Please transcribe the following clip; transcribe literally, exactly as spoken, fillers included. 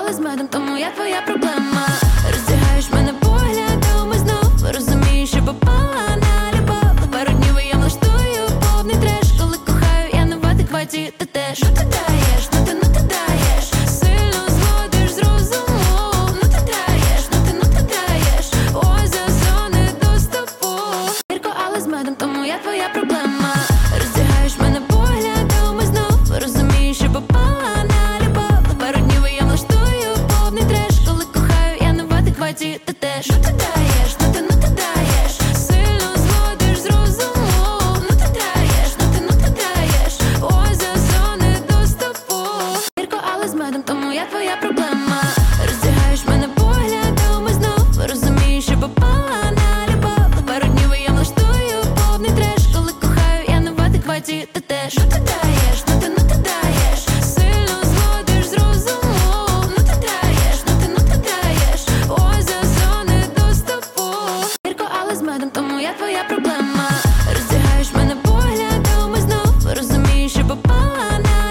але з медом, тому я твоя проблема. Роздягаєш мене поглядом і знов розумієш, що попала на любов. Пару днів і я влаштую повний треш. Коли кохаю, я не в адекваті, ти теж. Ну ти даєш, ну ти, ну ти даєш, сильно зводиш з розуму. Ну ти даєш, ну ти, ну ти даєш, ой, за зони доступу. Гірко, але з медом, тому я твоя проблема. Роздягаєш мене поглядом і знов розумієш, що попала на любов. Пару днів і я влаштую повний треш. Коли кохаю, я не в адекваті, ти теж. Ну ти даєш, ну ти, ну ти даєш, сильно зводиш з розуму. Ну ти даєш, ну ти, ну ти даєш, ой, за зони доступу. Гірко, але з медом, тому я твоя проблема. Роздягаєш мене поглядом і знов розумієш, що попала на любов. Пару днів і я влаштую повний треш. Коли кохаю, я не в адекваті, ти теж. Ну ти даєш, ну ти, ну ти даєш, сильно зводиш з розуму. Ну ти даєш, ну ти, ну ти даєш, ой, за зони доступу. Гірко, але з медом, тому я твоя проблема.